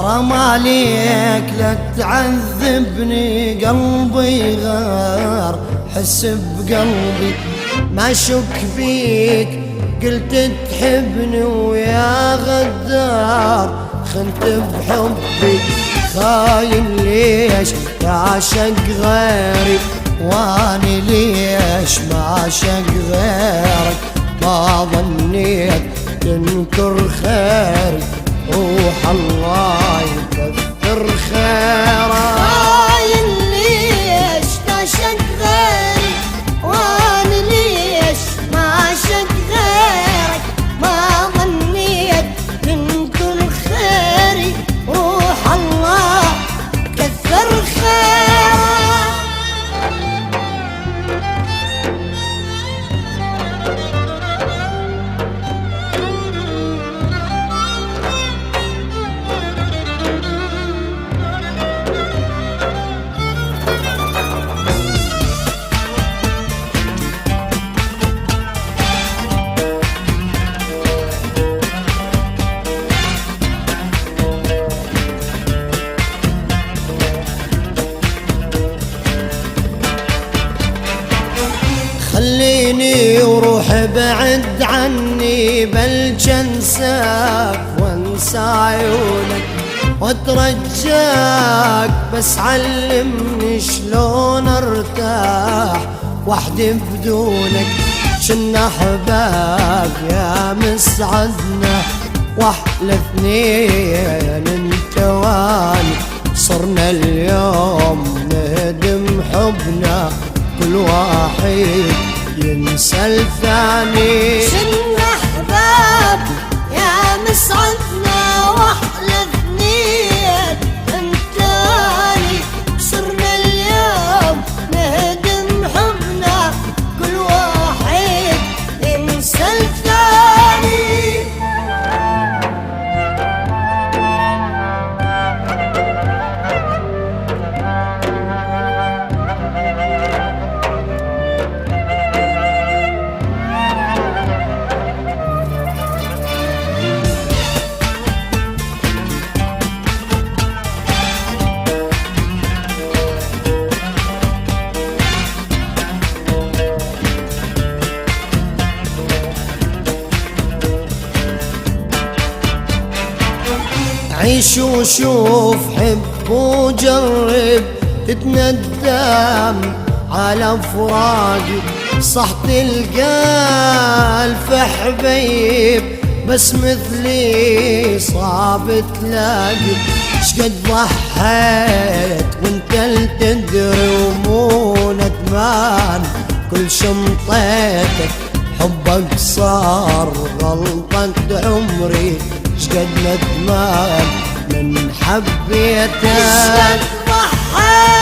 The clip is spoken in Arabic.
حرام عليك لا تعذبني، قلبي غار حس بقلبي، ما شك فيك قلت تحبني ويا غدار خنت بحبي، خاين ليش تعشق غيري واني ليش ما عشق غيرك، ما ظنيت تنكر خيري روح الله يكثر خيرك. خاين ليش تعشق غيري واني ليش ما عشق غيرك، ما ظنيت تنكر خيري روح الله كثر خيرك. خليني وروح بعد عني بلج انساك وانسى عيونك واترجاك، بس علمني شلون ارتاح وحدي بدونك، شنا احباب يا مسعدنا واحلى اثنين انت واني، صرنا اليوم نهدم حبنا كل واحد ينسى الثاني، شنا احباب يا مسعدنا واحلى اثنين انتاني، صرنا اليوم نهدم حبنا كل واحد ينسى الثاني. عيش وشوف حب وجرب تتندم على فراقي، صح تلقى الف حبيب بس مثلي صعب تلاقي، شقد ضحيت وانت اللي تدري ومو ندمان، كل شمطيتك حبك صار غلطة عمري، شقد ندمان من حبيتك. ضحيت